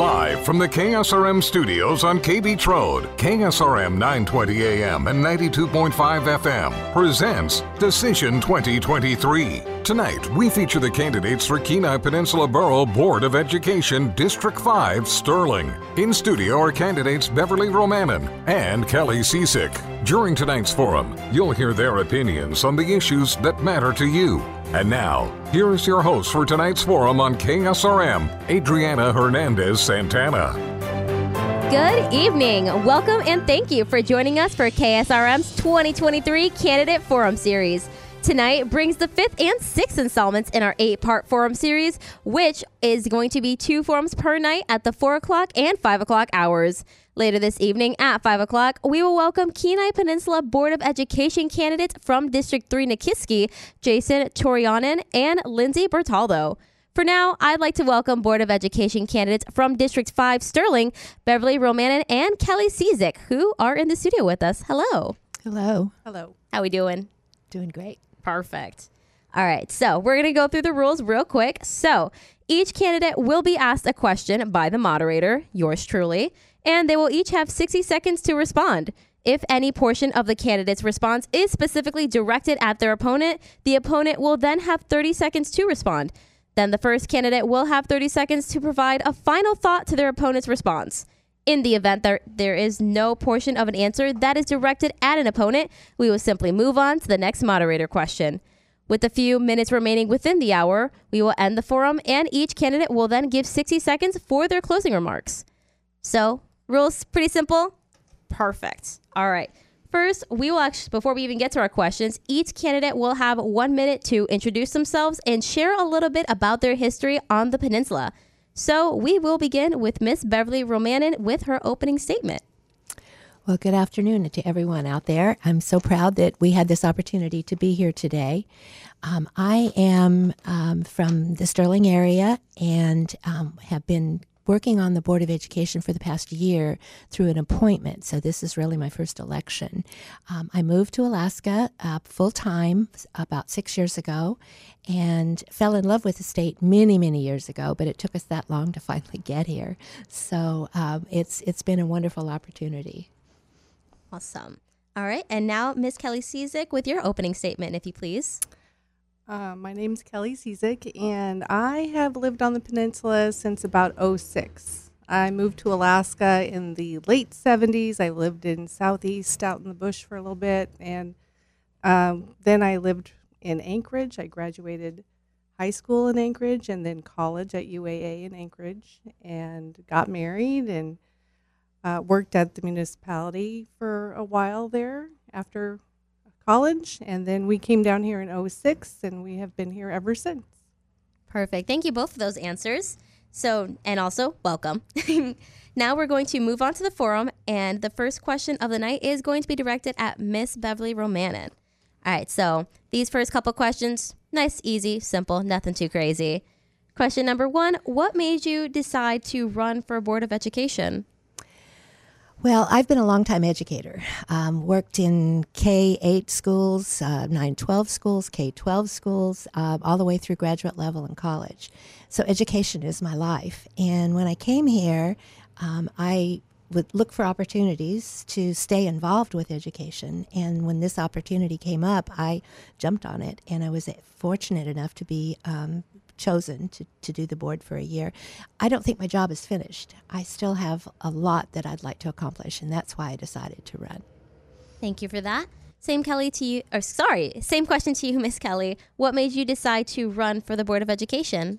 Live from the KSRM studios on K Beach Road, KSRM 920 AM and 92.5 FM presents Decision 2023. Tonight, we feature the candidates for Kenai Peninsula Borough Board of Education District 5, Sterling. In studio are candidates Beverly Romanen and Kelly Ciesick. During tonight's forum, you'll hear their opinions on the issues that matter to you. And now, here is your host for tonight's forum on KSRM, Adriana Hernandez Santana. Good evening. Welcome and thank you for joining us for KSRM's 2023 Candidate Forum Series. Tonight brings the 5th and 6th installments in our 8-part forum series, which is going to be 2 forums per night at the 4 o'clock and 5 o'clock hours. Later this evening at 5 o'clock, we will welcome Kenai Peninsula Board of Education candidates from District 3 Nikiski, Jason Torianen and Lindsay Bertaldo. For now, I'd like to welcome Board of Education candidates from District 5 Sterling, Beverly Romanen and Kelly Ciesick, who are in the studio with us. Hello. Hello. Hello. How we doing? Doing great. Perfect. All right, so we're going to go through the rules real quick. So each candidate will be asked a question by the moderator, yours truly, and they will each have 60 seconds to respond. If any portion of the candidate's response is specifically directed at their opponent, the opponent will then have 30 seconds to respond. Then the first candidate will have 30 seconds to provide a final thought to their opponent's response. In the event there is no portion of an answer that is directed at an opponent, we will simply move on to the next moderator question. With a few minutes remaining within the hour, we will end the forum and each candidate will then give 60 seconds for their closing remarks. So, rules pretty simple? Perfect. All right. First, before we even get to our questions, each candidate will have 1 minute to introduce themselves and share a little bit about their history on the peninsula. So we will begin with Miss Beverly Romanen with her opening statement. Well, good afternoon to everyone out there. I'm so proud that we had this opportunity to be here today. I am from the Sterling area and have been working on the Board of Education for the past year through an appointment. So this is really my first election. I moved to Alaska full-time about 6 years ago and fell in love with the state many, many years ago, but it took us that long to finally get here. So it's been a wonderful opportunity. Awesome. All right. And now, Miss Kelly Ciesick with your opening statement, if you please. My name's Kelly Ciesick, and I have lived on the peninsula since about '06. I moved to Alaska in the late 70s. I lived in Southeast out in the bush for a little bit, and then I lived in Anchorage. I graduated high school in Anchorage and then college at UAA in Anchorage and got married and worked at the municipality for a while there after college, and then we came down here in '06, and we have been here ever since. Perfect. Thank you both for those answers. So, and also, welcome. Now we're going to move on to the forum, and the first question of the night is going to be directed at Miss Beverly Romanen. All right, so these first couple questions, nice, easy, simple, nothing too crazy. Question number 1, what made you decide to run for Board of Education? Well, I've been a longtime educator. Worked in K-8 schools, 9-12 schools, K-12 schools, all the way through graduate level and college. So education is my life. And when I came here, I would look for opportunities to stay involved with education. And when this opportunity came up, I jumped on it. And I was fortunate enough to be chosen to do the board for a year. I don't think my job is finished. I still have a lot that I'd like to accomplish, and that's why I decided to run. Thank you for that. Same question to you, Miss Kelly. What made you decide to run for the Board of Education?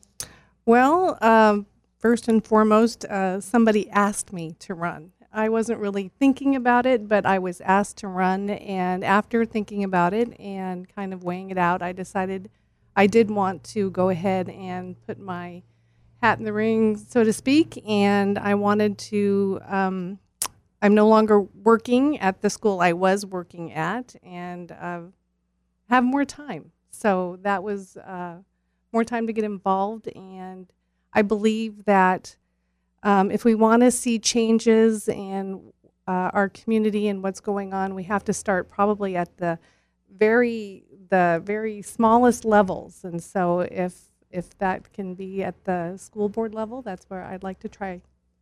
Well, first and foremost, somebody asked me to run. I wasn't really thinking about it, but I was asked to run, and after thinking about it and kind of weighing it out, I decided I did want to go ahead and put my hat in the ring, so to speak, and I wanted to, I'm no longer working at the school I was working at, and have more time. So that was more time to get involved, and I believe that if we want to see changes in our community and what's going on, we have to start probably at the very smallest levels. And so if that can be at the school board level, that's where I'd like to try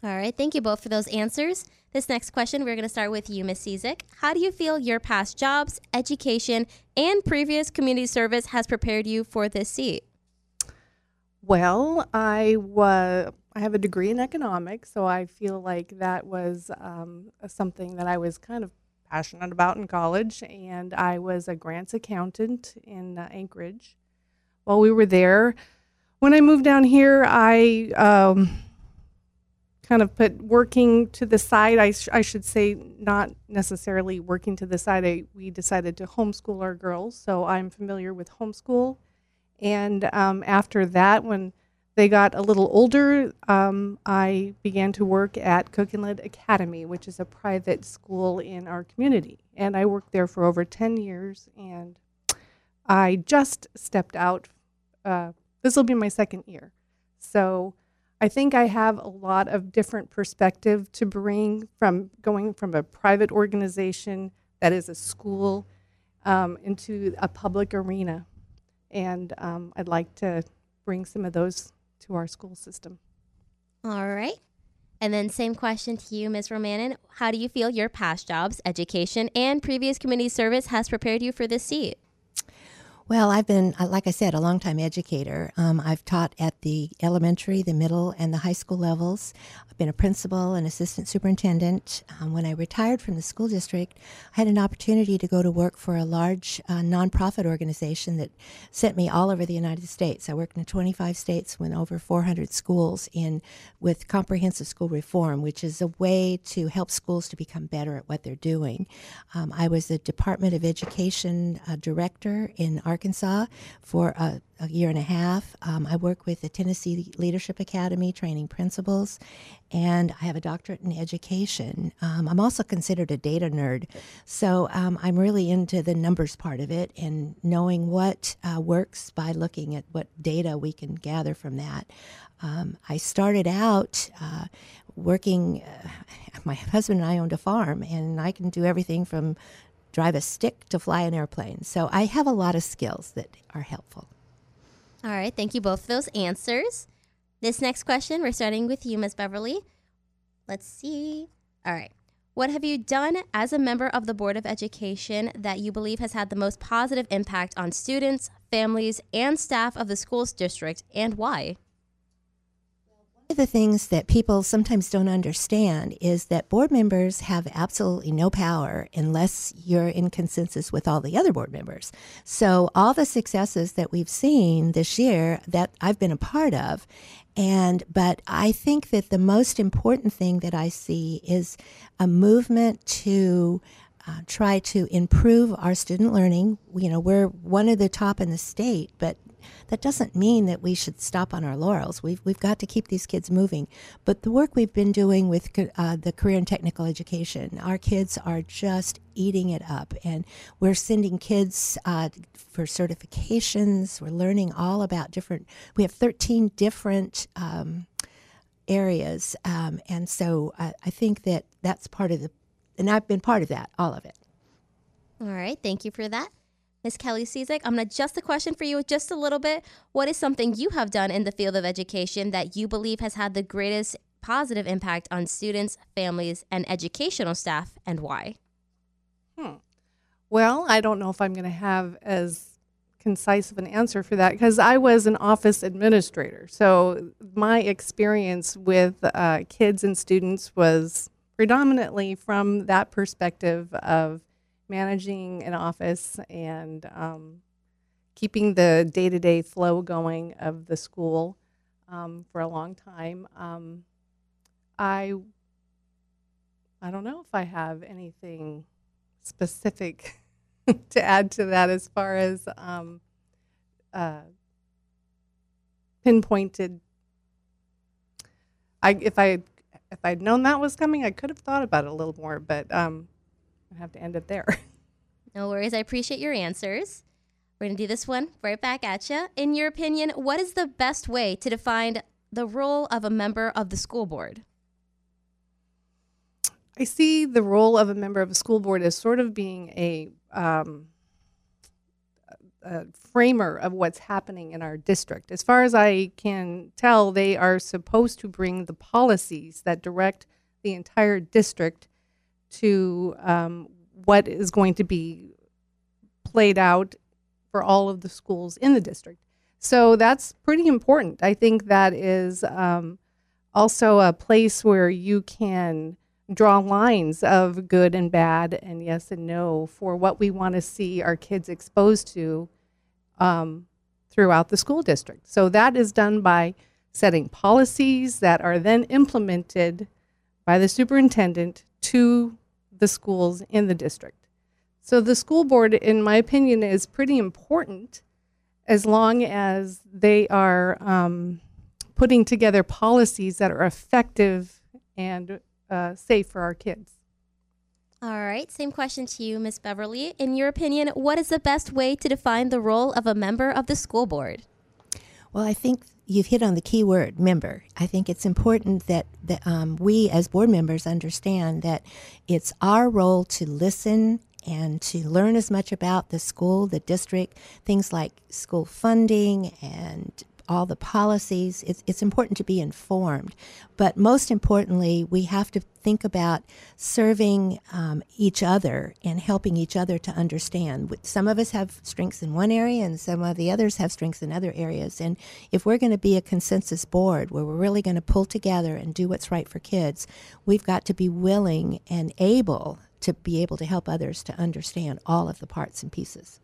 All right, thank you both for those answers. This next question, we're going to start with you, Ms. Cizik. How do you feel your past jobs, education, and previous community service has prepared you for this seat? Well, I have a degree in economics, so I feel like that was something that I was kind of passionate about in college, and I was a grants accountant in Anchorage. While we were there, when I moved down here, I kind of put working to the side. I should say not necessarily working to the side. We decided to homeschool our girls, so I'm familiar with homeschool. And after that, when they got a little older, I began to work at Cook Inlet Academy, which is a private school in our community. And I worked there for over 10 years, and I just stepped out. This will be my second year. So I think I have a lot of different perspective to bring from going from a private organization that is a school into a public arena. And I'd like to bring some of those to our school system. All right. And then same question to you, Ms. Romanin. How do you feel your past jobs, education, and previous community service has prepared you for this seat? Well, I've been, like I said, a longtime educator. I've taught at the elementary, the middle, and the high school levels. I've been a principal and assistant superintendent. When I retired from the school district, I had an opportunity to go to work for a large nonprofit organization that sent me all over the United States. I worked in 25 states with over 400 schools with comprehensive school reform, which is a way to help schools to become better at what they're doing. I was the Department of Education director in Arkansas for a year and a half. I work with the Tennessee Leadership Academy training principals, and I have a doctorate in education. I'm also considered a data nerd, so I'm really into the numbers part of it and knowing what works by looking at what data we can gather from that. I started out working, my husband and I owned a farm, and I can do everything from drive a stick to fly an airplane. So I have a lot of skills that are helpful. All right. Thank you both for those answers. This next question, we're starting with you, Ms. Beverly. Let's see. All right. What have you done as a member of the Board of Education that you believe has had the most positive impact on students, families, and staff of the schools district, and why? One of the things that people sometimes don't understand is that board members have absolutely no power unless you're in consensus with all the other board members. So all the successes that we've seen this year that I've been a part of, but I think that the most important thing that I see is a movement to try to improve our student learning. You know, we're one of the top in the state, but that doesn't mean that we should stop on our laurels. We've got to keep these kids moving. But the work we've been doing with the career and technical education, our kids are just eating it up. And we're sending kids for certifications. We're learning all about we have 13 different areas. And so I think that that's part of and I've been part of that, all of it. All right. Thank you for that. Ms. Kelly Cizik, I'm going to adjust the question for you just a little bit. What is something you have done in the field of education that you believe has had the greatest positive impact on students, families, and educational staff, and why? Well, I don't know if I'm going to have as concise of an answer for that because I was an office administrator. So my experience with kids and students was predominantly from that perspective of managing an office and keeping the day-to-day flow going of the school for a long time. I don't know if I have anything specific to add to that as far as pinpointed. If I'd known that was coming, I could have thought about it a little more, but I have to end it there. No worries. I appreciate your answers. We're going to do this one right back at you. In your opinion, what is the best way to define the role of a member of the school board? I see the role of a member of a school board as sort of being framer of what's happening in our district. As far as I can tell, they are supposed to bring the policies that direct the entire district to what is going to be played out for all of the schools in the district. So that's pretty important. I think that is also a place where you can draw lines of good and bad and yes and no for what we want to see our kids exposed to throughout the school district. So that is done by setting policies that are then implemented by the superintendent to the schools in the district. So the school board, in my opinion, is pretty important as long as they are putting together policies that are effective and safe for our kids. All right, same question to you, Ms. Beverly. In your opinion, what is the best way to define the role of a member of the school board? Well, I think you've hit on the key word, member. I think it's important that we as board members understand that it's our role to listen and to learn as much about the school, the district, things like school funding and all the policies. It's important to be informed. But most importantly, we have to think about serving each other and helping each other to understand. Some of us have strengths in one area and some of the others have strengths in other areas. And if we're going to be a consensus board where we're really going to pull together and do what's right for kids, we've got to be willing and able to help others to understand all of the parts and pieces.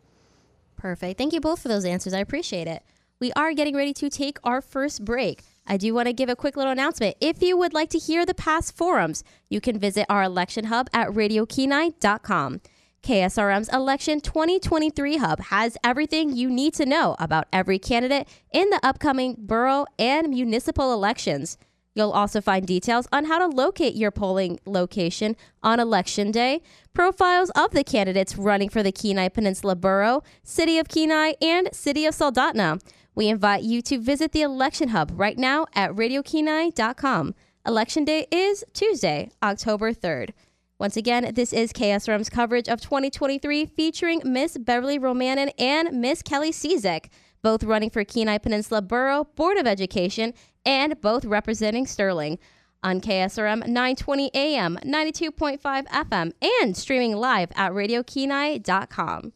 Perfect. Thank you both for those answers. I appreciate it. We are getting ready to take our first break. I do want to give a quick little announcement. If you would like to hear the past forums, you can visit our election hub at radiokenai.com. KSRM's Election 2023 Hub has everything you need to know about every candidate in the upcoming borough and municipal elections. You'll also find details on how to locate your polling location on Election Day, profiles of the candidates running for the Kenai Peninsula Borough, City of Kenai, and City of Soldotna. We invite you to visit the Election Hub right now at radiokenai.com. Election Day is Tuesday, October 3rd. Once again, this is KSRM's coverage of 2023 featuring Miss Beverly Romanen and Miss Kelly Cizek, both running for Kenai Peninsula Borough Board of Education and both representing Sterling on KSRM 920 AM, 92.5 FM, and streaming live at radiokenai.com.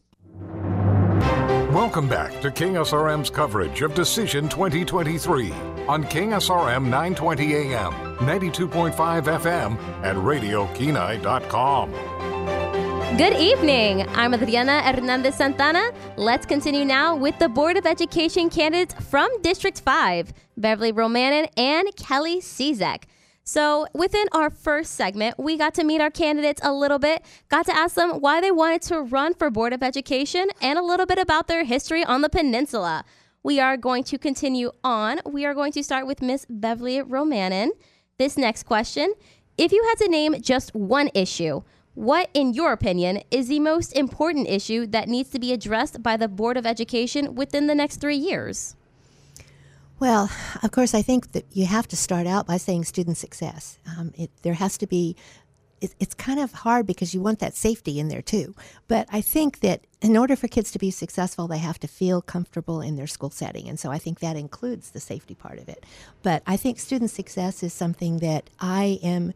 Welcome back to KSRM's coverage of Decision 2023 on KSRM 920 AM, 92.5 FM, and radiokenai.com. Good evening. I'm Adriana Hernandez Santana. Let's continue now with the Board of Education candidates from District 5, Beverly Romanen and Kelly Cizek. So within our first segment, we got to meet our candidates a little bit, got to ask them why they wanted to run for Board of Education and a little bit about their history on the peninsula. We are going to continue on. We are going to start with Miss Beverly Romanen. This next question, if you had to name just one issue, what, in your opinion, is the most important issue that needs to be addressed by the Board of Education within the next 3 years? Well, of course, I think that you have to start out by saying student success. There has to be, it's kind of hard because you want that safety in there too. But I think that in order for kids to be successful, they have to feel comfortable in their school setting. And so I think that includes the safety part of it. But I think student success is something that I am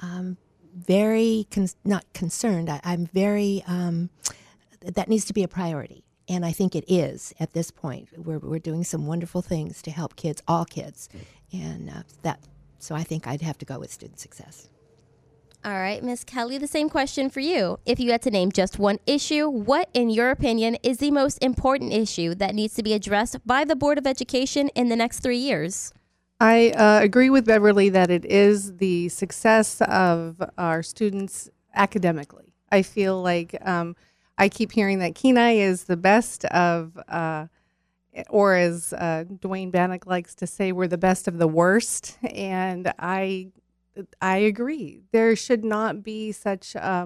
very, not concerned, I'm very, that needs to be a priority. And I think it is at this point. We're doing some wonderful things to help kids, all kids. And so I think I'd have to go with student success. All right, Ms. Kelly, the same question for you. If you had to name just one issue, what, in your opinion, is the most important issue that needs to be addressed by the Board of Education in the next 3 years? I agree with Beverly that it is the success of our students academically. I feel like I keep hearing that Kenai is the best of, or as Dwayne Bannock likes to say, we're the best of the worst. And I agree. There should not be such a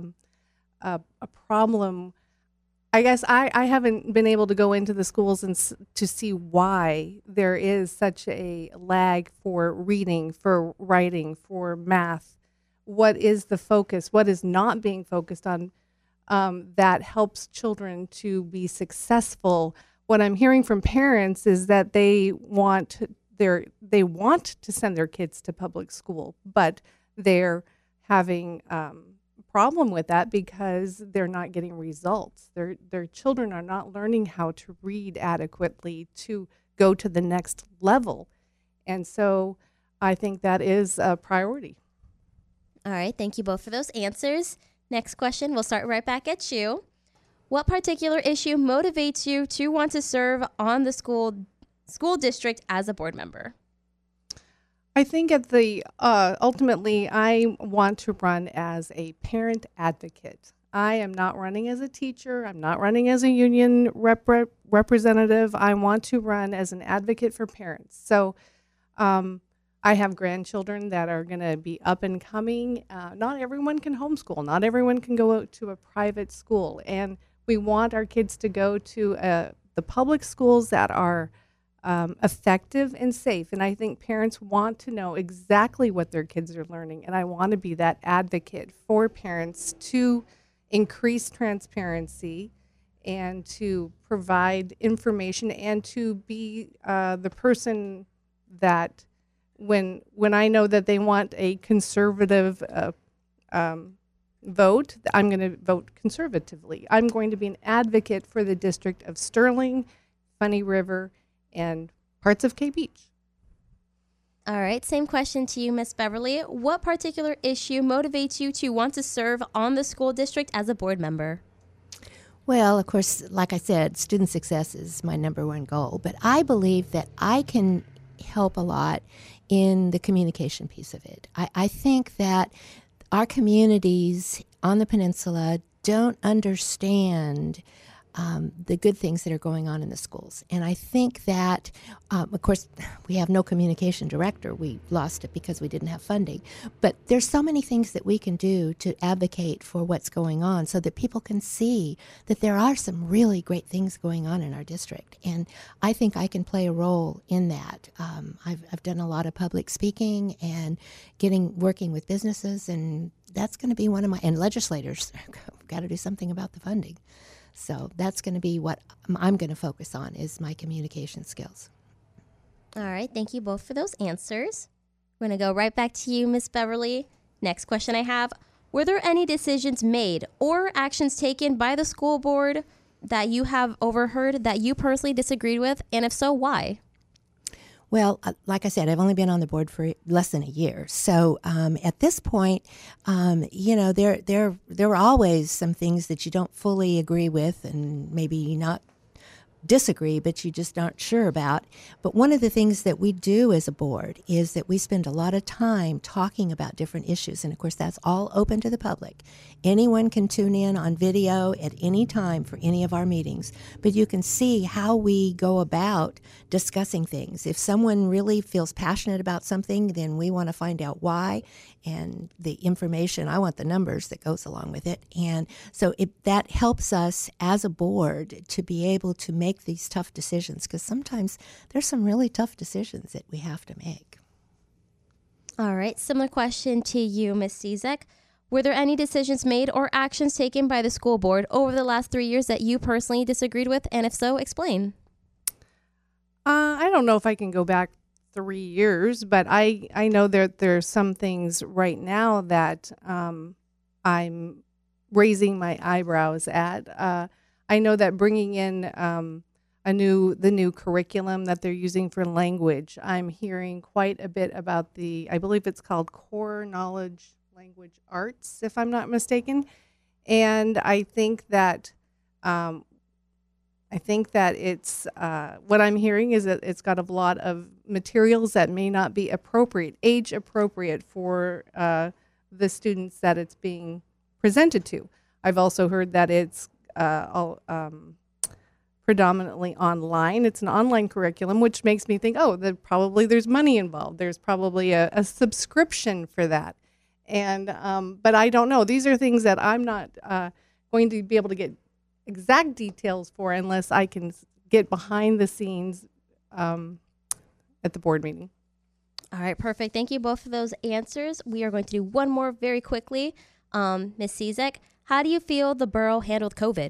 problem. I guess I haven't been able to go into the schools and to see why there is such a lag for reading, for writing, for math. What is the focus? What is not being focused on? that helps children to be successful. What I'm hearing from parents is that they want to send their kids to public school, but they're having problem with that because they're not getting results. Their children are not learning how to read adequately to go to the next level. And so I think that is a priority. All right, thank you both for those answers. Next question, we'll start right back at you. What particular issue motivates you to want to serve on the school district as a board member? I think ultimately, I want to run as a parent advocate. I am not running as a teacher. I'm not running as a union representative. I want to run as an advocate for parents. So I have grandchildren that are going to be up and coming. Not everyone can homeschool. Not everyone can go to a private school. And we want our kids to go to the public schools that are effective and safe. And I think parents want to know exactly what their kids are learning. And I want to be that advocate for parents to increase transparency and to provide information and to be the person that when I know that they want a conservative vote, I'm going to vote conservatively. I'm going to be an advocate for the district of Sterling, Funny River, and parts of K Beach. All right, same question to you, Miss Beverly. What particular issue motivates you to want to serve on the school district as a board member? Well, of course, like I said, student success is my number one goal, but I believe that I can help a lot in the communication piece of it. I think that our communities on the peninsula don't understand the good things that are going on in the schools. And I think that, of course, we have no communication director. We lost it because we didn't have funding. But there's so many things that we can do to advocate for what's going on so that people can see that there are some really great things going on in our district. And I think I can play a role in that. I've done a lot of public speaking and working with businesses, and that's going to be one of and legislators got to do something about the funding. So that's going to be what I'm going to focus on is my communication skills. All right. Thank you both for those answers. We're going to go right back to you, Miss Beverly. Next question I have. Were there any decisions made or actions taken by the school board that you have overheard that you personally disagreed with? And if so, why? Well, like I said, I've only been on the board for less than a year. So at this point, there were always some things that you don't fully agree with and maybe not disagree, but you just aren't sure about. But one of the things that we do as a board is that we spend a lot of time talking about different issues. And of course, that's all open to the public. Anyone can tune in on video at any time for any of our meetings, but you can see how we go about discussing things. If someone really feels passionate about something, then we want to find out why, and the information, I want the numbers that goes along with it. And so that helps us as a board to be able to make these tough decisions, because sometimes there's some really tough decisions that we have to make. All right. Similar question to you, Ms. Cizek. Were there any decisions made or actions taken by the school board over the last 3 years that you personally disagreed with? And if so, explain. I don't know if I can go back 3 years, but I know there's some things right now that I'm raising my eyebrows at. I know that bringing in the new curriculum that they're using for language, I'm hearing quite a bit about I believe it's called Core Knowledge Language Arts, if I'm not mistaken. And I think that it's what I'm hearing is that it's got a lot of materials that may not be age appropriate for the students that it's being presented to. I've also heard that it's predominantly online. It's an online curriculum, which makes me think, that probably there's money involved. There's probably a subscription for that. And but I don't know. These are things that I'm not going to be able to get exact details for unless I can get behind the scenes at the board meeting. All right, perfect. Thank you both for those answers. We are going to do one more very quickly. Ms. Cizek, How do you feel the borough handled COVID?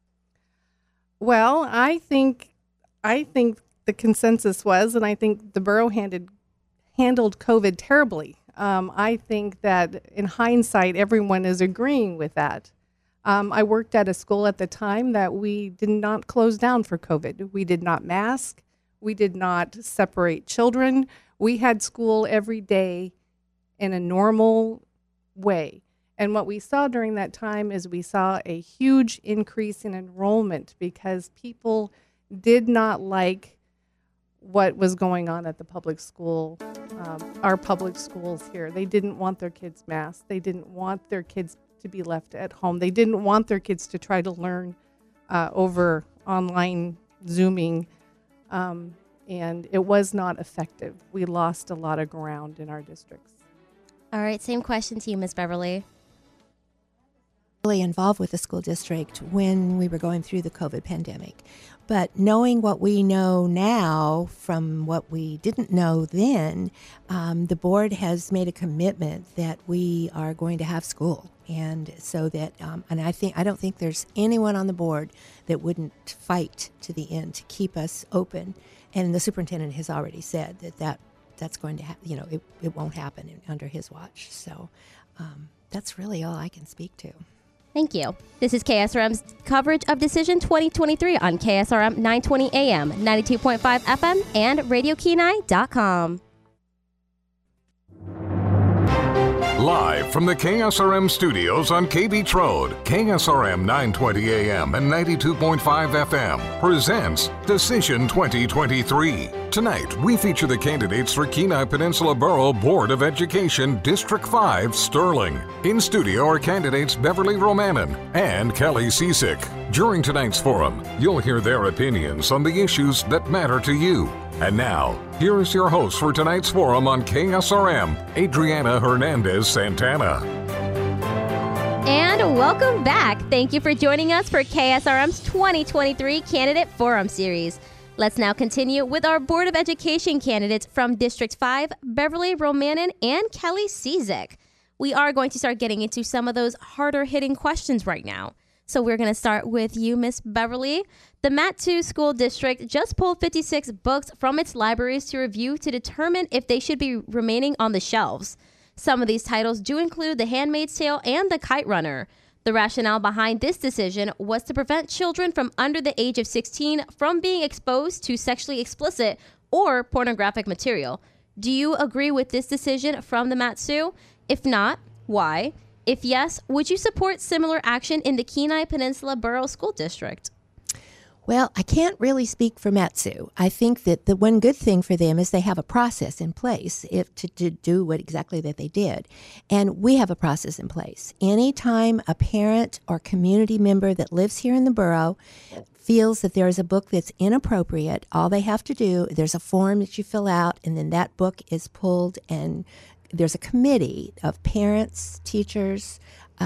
Well, I think the consensus was, and I think the borough handled COVID terribly. I think that in hindsight, everyone is agreeing with that. I worked at a school at the time that we did not close down for COVID. We did not mask. We did not separate children. We had school every day in a normal way. And what we saw during that time is we saw a huge increase in enrollment because people did not like what was going on at the public school, our public schools here. They didn't want their kids masked. They didn't want their kids to be left at home. They didn't want their kids to try to learn over online Zooming, and it was not effective. We lost a lot of ground in our districts. All right, same question to you, Ms. Beverly. Really involved with the school district when we were going through the COVID pandemic. But knowing what we know now from what we didn't know then, the board has made a commitment that we are going to have school. And so that, and I don't think there's anyone on the board that wouldn't fight to the end to keep us open. And the superintendent has already said that's going to happen. It won't happen under his watch. So that's really all I can speak to. Thank you. This is KSRM's coverage of Decision 2023 on KSRM 920 AM, 92.5 FM, and RadioKenai.com. Live from the KSRM studios on KB Trode, KSRM 920 AM and 92.5 FM presents Decision 2023. Tonight, we feature the candidates for Kenai Peninsula Borough Board of Education District 5, Sterling. In studio are candidates Beverly Romanen and Kelly Ciesick. During tonight's forum, you'll hear their opinions on the issues that matter to you. And now, here is your host for tonight's forum on KSRM, Adriana Hernandez Santana. And welcome back. Thank you for joining us for KSRM's 2023 Candidate Forum Series. Let's now continue with our Board of Education candidates from District 5, Beverly Romanen and Kelly Ciesick. We are going to start getting into some of those harder hitting questions right now. So we're going to start with you, Miss Beverly. The Mat-Su School District just pulled 56 books from its libraries to review to determine if they should be remaining on the shelves. Some of these titles do include The Handmaid's Tale and The Kite Runner. The rationale behind this decision was to prevent children from under the age of 16 from being exposed to sexually explicit or pornographic material. Do you agree with this decision from the Mat-Su? If not, why? If yes, would you support similar action in the Kenai Peninsula Borough School District? Well, I can't really speak for Mat-Su. I think that the one good thing for them is they have a process in place to do what exactly that they did. And we have a process in place. Anytime a parent or community member that lives here in the borough feels that there is a book that's inappropriate, all they have to do, there's a form that you fill out, and then that book is pulled, and there's a committee of parents, teachers.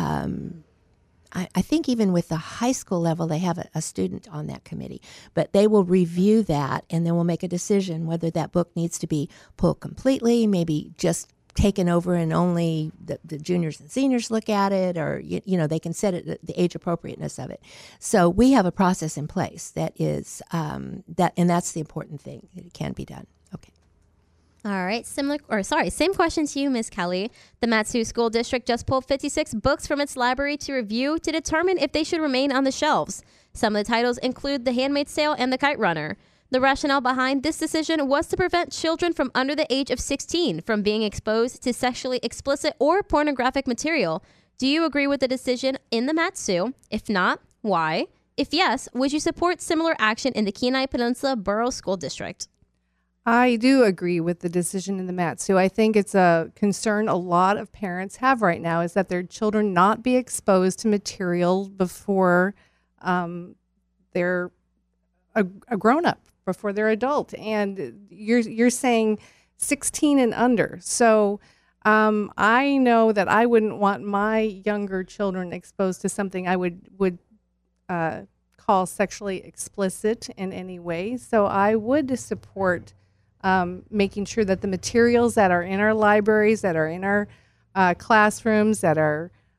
I think even with the high school level, they have a student on that committee. But they will review that, and then we'll make a decision whether that book needs to be pulled completely, maybe just taken over and only the juniors and seniors look at it, or they can set it the age appropriateness of it. So we have a process in place that is and that's the important thing. It can be done. Okay. All right, same question to you, Ms. Kelly. The Mat-Su School District just pulled 56 books from its library to review to determine if they should remain on the shelves. Some of the titles include The Handmaid's Tale and The Kite Runner. The rationale behind this decision was to prevent children from under the age of 16 from being exposed to sexually explicit or pornographic material. Do you agree with the decision in the Mat-Su? If not, why? If yes, would you support similar action in the Kenai Peninsula Borough School District? I do agree with the decision in the Mat-Su. I think it's a concern a lot of parents have right now, is that their children not be exposed to material before they're a grown-up, before they're adult. And you're saying 16 and under. So I know that I wouldn't want my younger children exposed to something I would call sexually explicit in any way. So I would support making sure that the materials that are in our libraries, that are in our classrooms, that are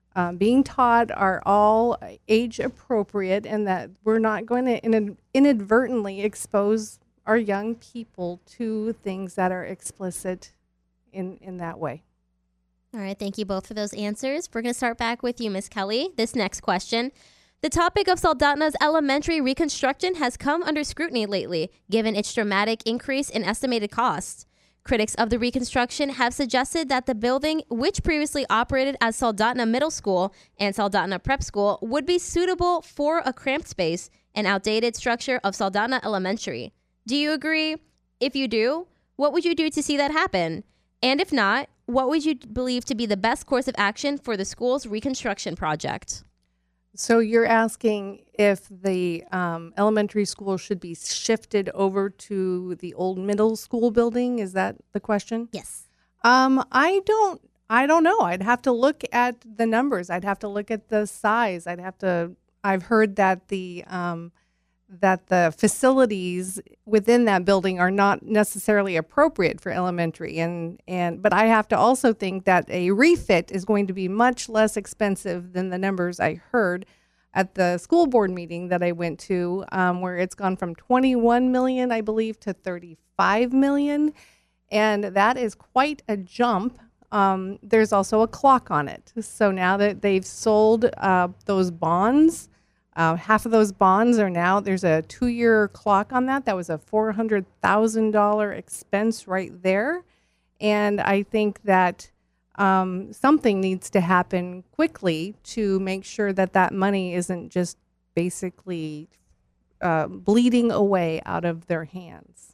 being taught are all age appropriate, and that we're not going to inadvertently expose our young people to things that are explicit in that way. All right, thank you both for those answers. We're going to start back with you, Ms. Kelly. This next question. The topic of Soldotna's elementary reconstruction has come under scrutiny lately, given its dramatic increase in estimated costs. Critics of the reconstruction have suggested that the building, which previously operated as Soldotna Middle School and Soldotna Prep School, would be suitable for a cramped space and outdated structure of Soldotna Elementary. Do you agree? If you do, what would you do to see that happen? And if not, what would you believe to be the best course of action for the school's reconstruction project? So you're asking if the elementary school should be shifted over to the old middle school building? Is that the question? Yes. I don't know. I'd have to look at the numbers. I'd have to look at the size. I've heard that the facilities within that building are not necessarily appropriate for elementary, but I have to also think that a refit is going to be much less expensive than the numbers I heard at the school board meeting that I went to, where it's gone from 21 million, I believe, to 35 million, and that is quite a jump. There's also a clock on it. So now that they've sold those bonds, half of those bonds are now, there's a 2-year clock on that. That was a $400,000 expense right there. And I think that something needs to happen quickly to make sure that that money isn't just basically bleeding away out of their hands.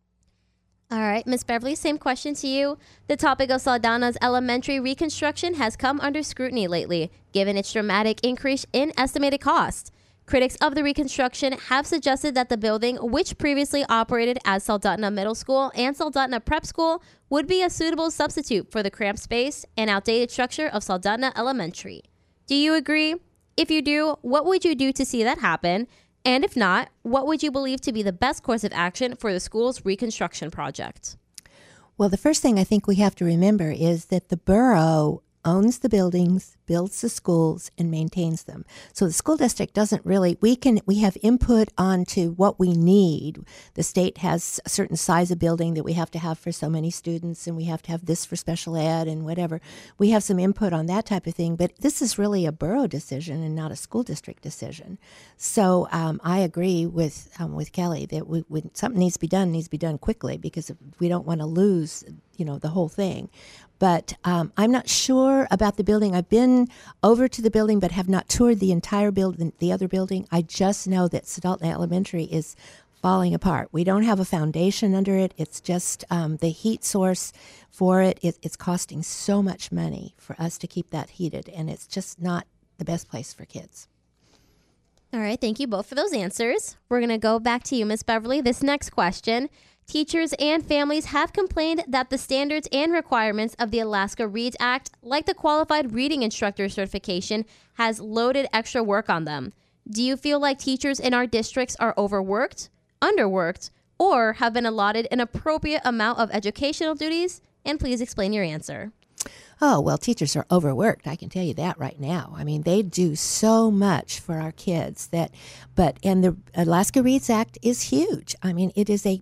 All right, Ms. Beverly, same question to you. The topic of Soldotna's elementary reconstruction has come under scrutiny lately, given its dramatic increase in estimated cost. Critics of the reconstruction have suggested that the building, which previously operated as Soldotna Middle School and Soldotna Prep School, would be a suitable substitute for the cramped space and outdated structure of Soldotna Elementary. Do you agree? If you do, what would you do to see that happen? And if not, what would you believe to be the best course of action for the school's reconstruction project? Well, the first thing I think we have to remember is that the borough owns the buildings, builds the schools, and maintains them. So the school district doesn't really, we have input onto what we need. The state has a certain size of building that we have to have for so many students, and we have to have this for special ed and whatever. We have some input on that type of thing, but this is really a borough decision and not a school district decision. So I agree with Kelly that when something needs to be done quickly, because we don't want to lose, the whole thing. But I'm not sure about the building. I've been over to the building but have not toured the entire building, the other building. I just know that Soldotna Elementary is falling apart. We don't have a foundation under it. It's just the heat source for it. It's costing so much money for us to keep that heated, and it's just not the best place for kids. All right, thank you both for those answers. We're going to go back to you, Ms. Beverly. This next question. Teachers and families have complained that the standards and requirements of the Alaska Reads Act, like the Qualified Reading Instructor certification, has loaded extra work on them. Do you feel like teachers in our districts are overworked, underworked, or have been allotted an appropriate amount of educational duties? And please explain your answer. Oh, well, teachers are overworked. I can tell you that right now. I mean, they do so much for our kids and the Alaska Reads Act is huge. I mean, it is a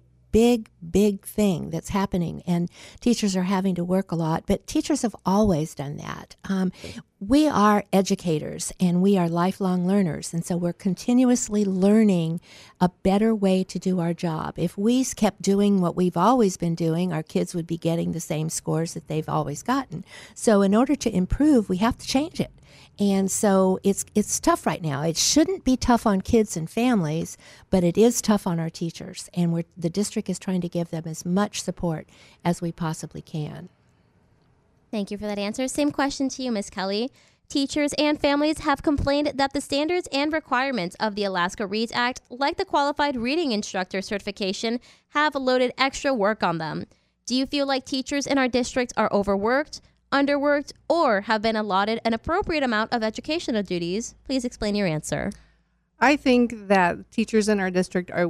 big thing that's happening, and teachers are having to work a lot, but teachers have always done that. We are educators and we are lifelong learners, and so we're continuously learning a better way to do our job. If we kept doing what we've always been doing, our kids would be getting the same scores that they've always gotten. So in order to improve, we have to change it. And so it's tough right now. It shouldn't be tough on kids and families, but it is tough on our teachers. And the district is trying to give them as much support as we possibly can. Thank you for that answer. Same question to you, Ms. Kelly. Teachers and families have complained that the standards and requirements of the Alaska Reads Act, like the Qualified Reading Instructor certification, have loaded extra work on them. Do you feel like teachers in our district are overworked, underworked, or have been allotted an appropriate amount of educational duties? Please explain your answer. I think that teachers in our district are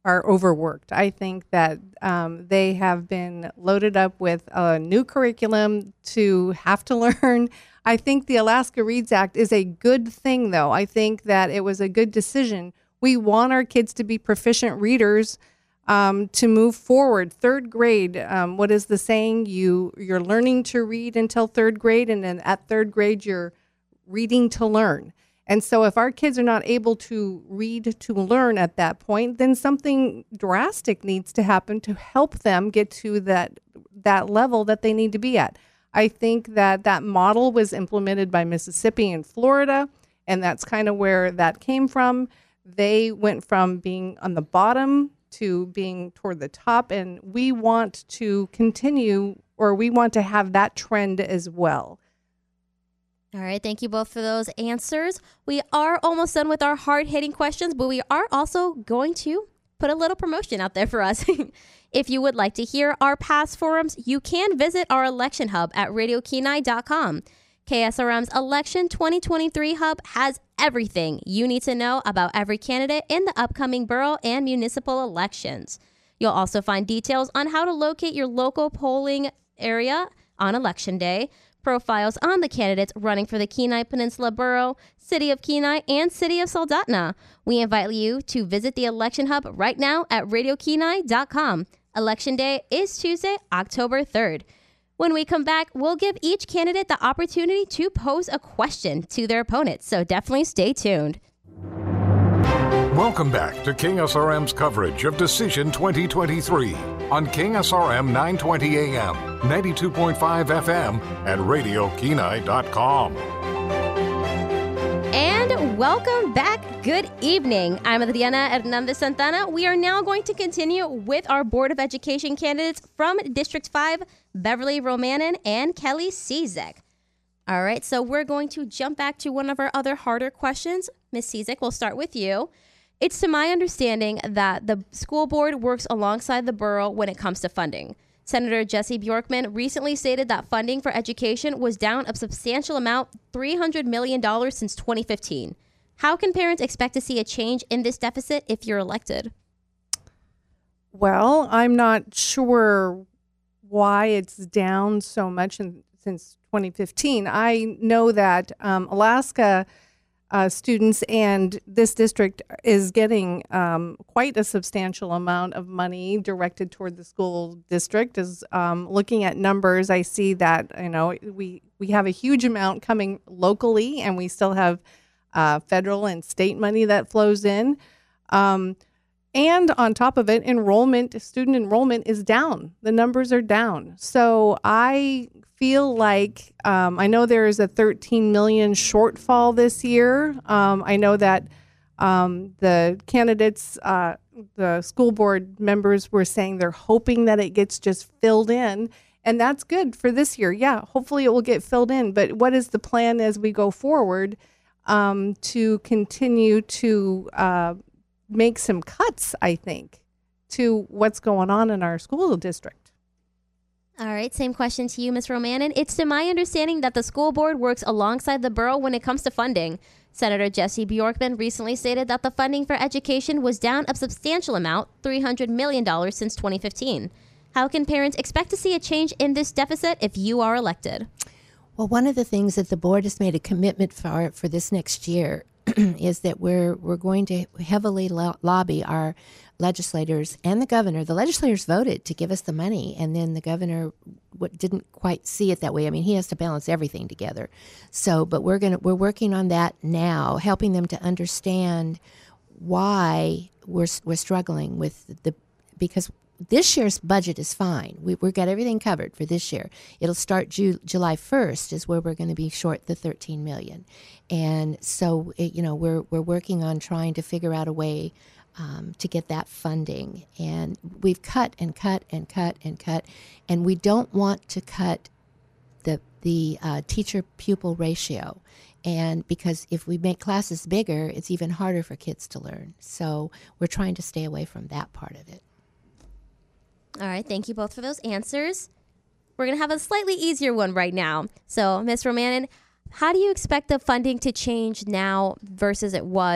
are overworked. I think that they have been loaded up with a new curriculum to have to learn. I think the Alaska Reads Act is a good thing, though. I think that it was a good decision. We want our kids to be proficient readers to move forward. Third grade, what is the saying? You're learning to read until third grade, and then at third grade, you're reading to learn. And so if our kids are not able to read to learn at that point, then something drastic needs to happen to help them get to that level that they need to be at. I think that model was implemented by Mississippi and Florida, and that's kind of where that came from. They went from being on the bottom to being toward the top, and we want to continue, or we want to have that trend as well. All right, thank you both for those answers. We are almost done with our hard-hitting questions, but we are also going to put a little promotion out there for us. If you would like to hear our past forums, you can visit our election hub at radiokenai.com. KSRM's Election 2023 Hub has everything you need to know about every candidate in the upcoming borough and municipal elections. You'll also find details on how to locate your local polling area on Election Day, profiles on the candidates running for the Kenai Peninsula Borough, City of Kenai, and City of Soldotna. We invite you to visit the Election Hub right now at radiokenai.com. Election Day is Tuesday, October 3rd. When we come back, we'll give each candidate the opportunity to pose a question to their opponents, so definitely stay tuned. Welcome back to KSRM's coverage of Decision 2023 on KSRM 920 AM, 92.5 FM, and RadioKenai.com. And welcome back. Good evening. I'm Adriana Hernandez Santana. We are now going to continue with our Board of Education candidates from District 5, Beverly Romanen and Kelly Cizek. All right, so we're going to jump back to one of our other harder questions. Ms. Cizek, we'll start with you. It's to my understanding that the school board works alongside the borough when it comes to funding. Senator Jesse Bjorkman recently stated that funding for education was down a substantial amount, $300 million since 2015. How can parents expect to see a change in this deficit if you're elected? Well, I'm not sure why it's down so much since 2015. I know that Alaska students and this district is getting quite a substantial amount of money directed toward the school district. Is looking at numbers, I see that we have a huge amount coming locally, and we still have federal and state money that flows in. And on top of it, student enrollment is down. The numbers are down. So I feel like I know there is a 13 million shortfall this year. I know that the candidates, the school board members were saying they're hoping that it gets just filled in. And that's good for this year. Yeah, hopefully it will get filled in. But what is the plan as we go forward to continue to make some cuts, I think, to what's going on in our school district? All right, same question to you, Ms. Romanen. It's to my understanding that the school board works alongside the borough when it comes to funding. Senator Jesse Bjorkman recently stated that the funding for education was down a substantial amount, $300 million since 2015. How can parents expect to see a change in this deficit if you are elected? Well, one of the things that the board has made a commitment for this next year is that we're going to heavily lobby our legislators and the governor. The legislators voted to give us the money, and then the governor didn't quite see it that way. I mean, he has to balance everything together. So, but we're working on that now, helping them to understand why we're struggling with because this year's budget is fine. We've got everything covered for this year. It'll start July 1st is where we're going to be short the $13 million. And so, we're working on trying to figure out a way to get that funding. And we've cut and cut and cut and cut. And we don't want to cut the teacher-pupil ratio. And because if we make classes bigger, it's even harder for kids to learn. So we're trying to stay away from that part of it. All right, thank you both for those answers. We're going to have a slightly easier one right now. So, Ms. Romanen, how do you expect the funding to change now versus it was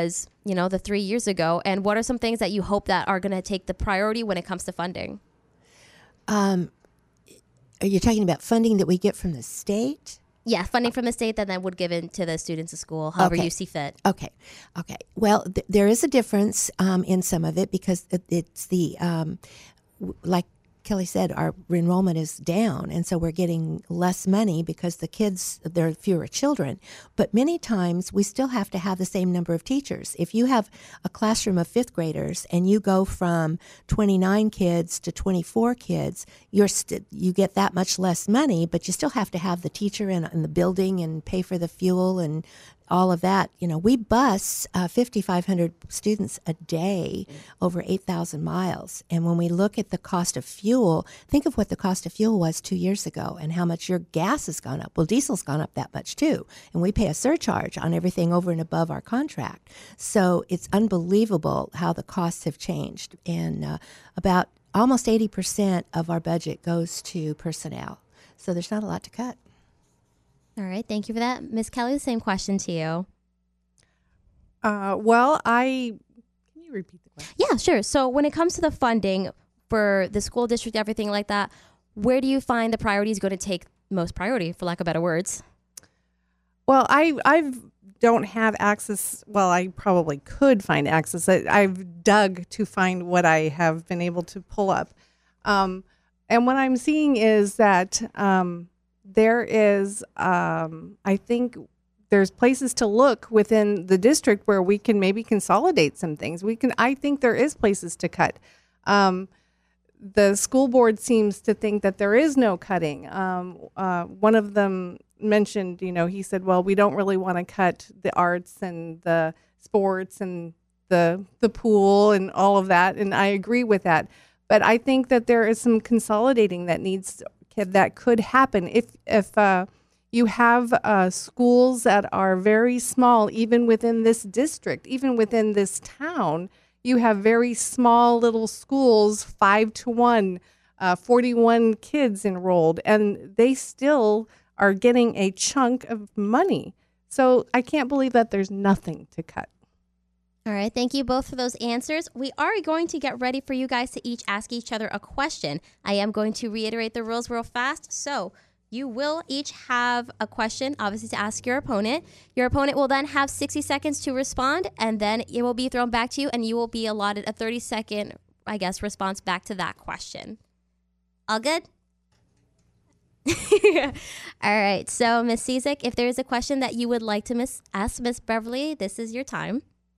the 3 years ago? And what are some things that you hope that are going to take the priority when it comes to funding? Are you talking about funding that we get from the state? Yeah, funding from the state that then would give it to the students of school, however Okay. you see fit. Okay. Well, there is a difference in some of it because it's the, like Kelly said, our enrollment is down, and so we're getting less money because there are fewer children. But many times we still have to have the same number of teachers. If you have a classroom of fifth graders and you go from 29 kids to 24 kids, you get that much less money, but you still have to have the teacher in the building and pay for the fuel and all of that. We bus 5,500 students a day over 8,000 miles. And when we look at the cost of fuel, think of what the cost of fuel was 2 years ago and how much your gas has gone up. Well, diesel's gone up that much too. And we pay a surcharge on everything over and above our contract. So it's unbelievable how the costs have changed. And about almost 80% of our budget goes to personnel. So there's not a lot to cut. All right. Thank you for that. Ms. Kelly, the same question to you. Can you repeat the question? Yeah, sure. So when it comes to the funding for the school district, everything like that, where do you find the priority is going to take most priority, for lack of better words? Well, I don't have access. Well, I probably could find access. I've dug to find what I have been able to pull up. And what I'm seeing is that there is, I think there's places to look within the district where we can maybe consolidate some things. I think there is places to cut. The school board seems to think that there is no cutting. One of them mentioned, he said, well, we don't really want to cut the arts and the sports and the pool and all of that. And I agree with that. But I think that there is some consolidating that could happen if you have schools that are very small, even within this district, even within this town. You have very small little schools, 5-1, 41 kids enrolled, and they still are getting a chunk of money. So I can't believe that there's nothing to cut. All right. Thank you both for those answers. We are going to get ready for you guys to each ask each other a question. I am going to reiterate the rules real fast. So you will each have a question, obviously, to ask your opponent. Your opponent will then have 60 seconds to respond, and then it will be thrown back to you, and you will be allotted a 30-second, response back to that question. All good? All right. So, Ms. Cizik, if there is a question that you would like to ask Ms. Beverly, this is your time.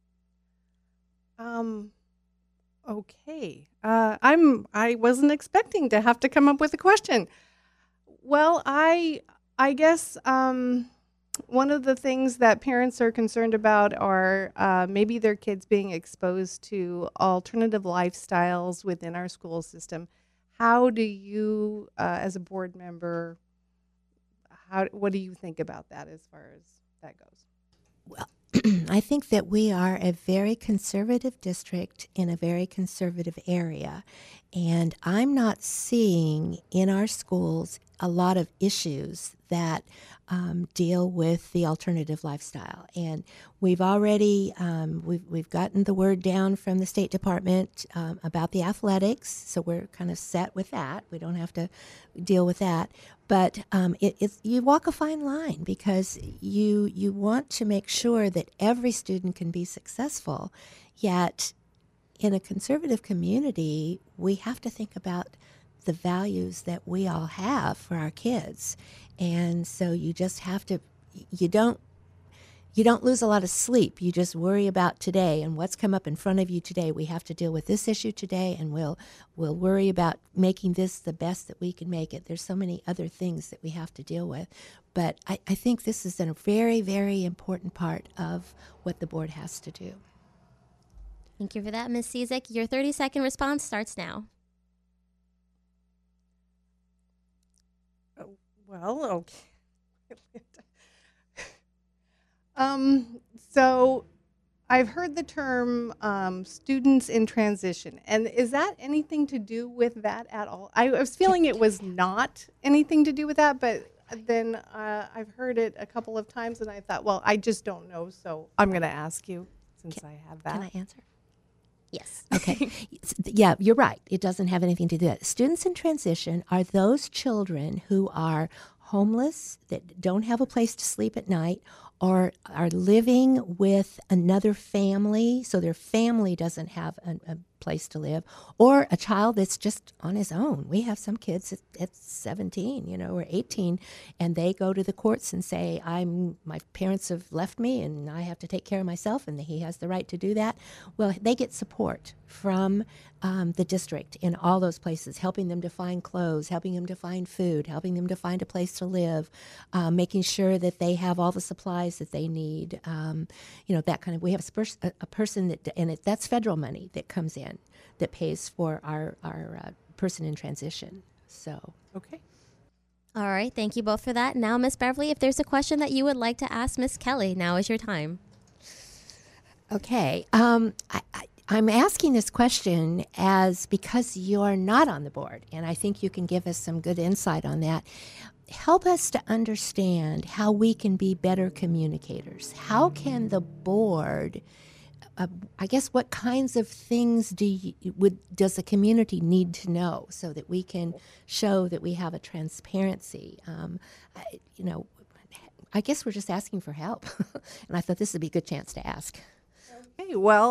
Okay. I wasn't expecting to have to come up with a question. Well, I guess one of the things that parents are concerned about are maybe their kids being exposed to alternative lifestyles within our school system. How do you, as a board member, what do you think about that as far as that goes? Well, I think that we are a very conservative district in a very conservative area, and I'm not seeing in our schools a lot of issues that deal with the alternative lifestyle. And we've already we've gotten the word down from the State Department about the athletics, so we're kind of set with that. We don't have to deal with that. But you walk a fine line because you want to make sure that every student can be successful, yet in a conservative community, we have to think about the values that we all have for our kids. And so you just have to, you don't lose a lot of sleep. You just worry about today and what's come up in front of you today. We have to deal with this issue today, and we'll worry about making this the best that we can make it. There's so many other things that we have to deal with. But I think this is a very, very important part of what the board has to do. Thank you for that, Ms. Cizik. Your 30-second response starts now. Well, okay. So I've heard the term students in transition. And is that anything to do with that at all? I was feeling it was not anything to do with that, but then I've heard it a couple of times and I thought, well, I just don't know. So I'm going to ask you since I have that. Can I answer? Yes. Okay. Yeah, you're right. It doesn't have anything to do with it. Students in transition are those children who are homeless, that don't have a place to sleep at night, or are living with another family, so their family doesn't have a place to live, or a child that's just on his own. We have some kids at 17, or 18, and they go to the courts and say, my parents have left me and I have to take care of myself, and he has the right to do that. Well, they get support from the district in all those places, helping them to find clothes, helping them to find food, helping them to find a place to live, making sure that they have all the supplies that they need. That kind of. We have a person that, and that's federal money that comes in that pays for our person in transition. So Okay. All right. Thank you both for that. Now, Miss Beverly, if there's a question that you would like to ask Miss Kelly, now is your time. Okay. I'm asking this question because you're not on the board, and I think you can give us some good insight on that. Help us to understand how we can be better communicators. How can the board, I guess, what kinds of things does the community need to know so that we can show that we have a transparency? I guess we're just asking for help, and I thought this would be a good chance to ask. Okay, well,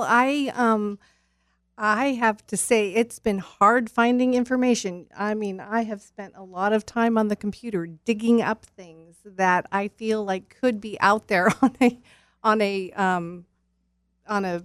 I have to say it's been hard finding information. I mean, I have spent a lot of time on the computer digging up things that I feel like could be out there on a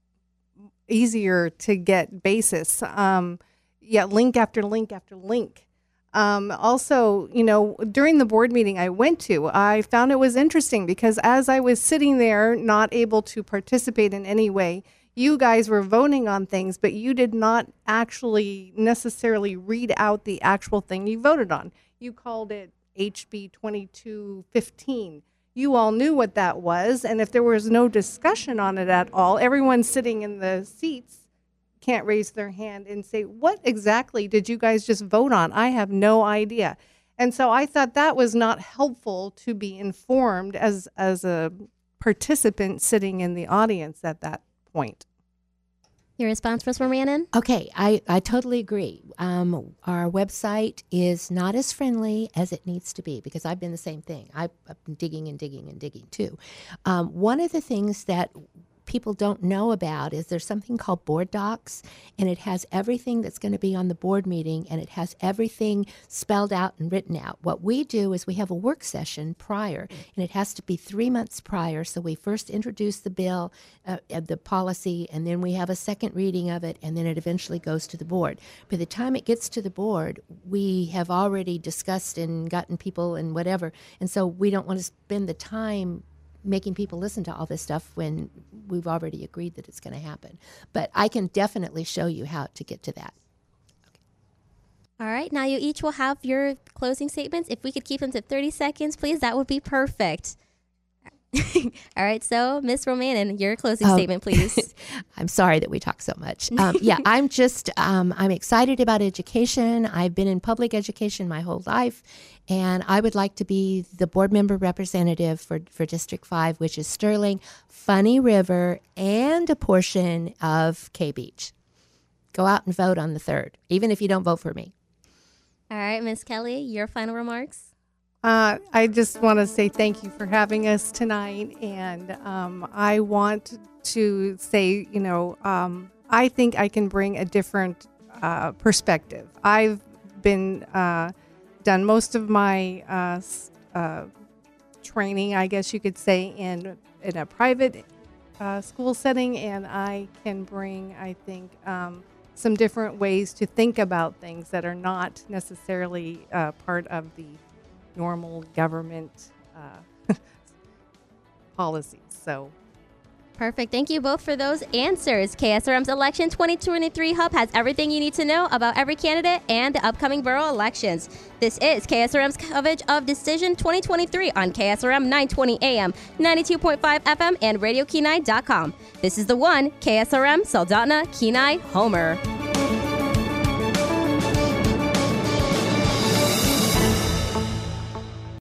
easier to get basis. Link after link after link. Also, during the board meeting I went to, I found it was interesting because as I was sitting there, not able to participate in any way, you guys were voting on things, but you did not actually necessarily read out the actual thing you voted on. You called it HB 2215. You all knew what that was, and if there was no discussion on it at all, everyone sitting in the seats can't raise their hand and say, what exactly did you guys just vote on? I have no idea. And so I thought that was not helpful to be informed as a participant sitting in the audience at that point. Your response, Ms. Romanin? Okay, I totally agree. Our website is not as friendly as it needs to be because I've been the same thing. I've been digging and digging and digging too. One of the things that people don't know about is there's something called board docs, and it has everything that's going to be on the board meeting, and it has everything spelled out and written out. What we do is we have a work session prior, and it has to be 3 months prior. So we first introduce the bill, the policy, and then we have a second reading of it, and then it eventually goes to the board. By the time it gets to the board, we have already discussed and gotten people and whatever, and so we don't want to spend the time making people listen to all this stuff when we've already agreed that it's going to happen. But I can definitely show you how to get to that. Okay. All right. Now you each will have your closing statements. If we could keep them to 30 seconds, please, that would be perfect. All right. So, Ms. Romanin, your closing statement, please. I'm sorry that we talk so much. I'm excited about education. I've been in public education my whole life, and I would like to be the board member representative for District 5, which is Sterling, Funny River, and a portion of K Beach. Go out and vote on the 3rd, even if you don't vote for me. All right, Ms. Kelly, your final remarks. I just want to say thank you for having us tonight, and I want to say, I think I can bring a different perspective. I've been done most of my training, I guess you could say, in a private school setting, and I can bring, I think, some different ways to think about things that are not necessarily part of the normal government policies. So perfect. Thank you both for those answers. KSRM's Election 2023 Hub has everything you need to know about every candidate and the upcoming borough elections. This is KSRM's coverage of Decision 2023 on KSRM 920 AM, 92.5 FM, and RadioKenai.com. This is the one, KSRM, Soldotna, Kenai, Homer.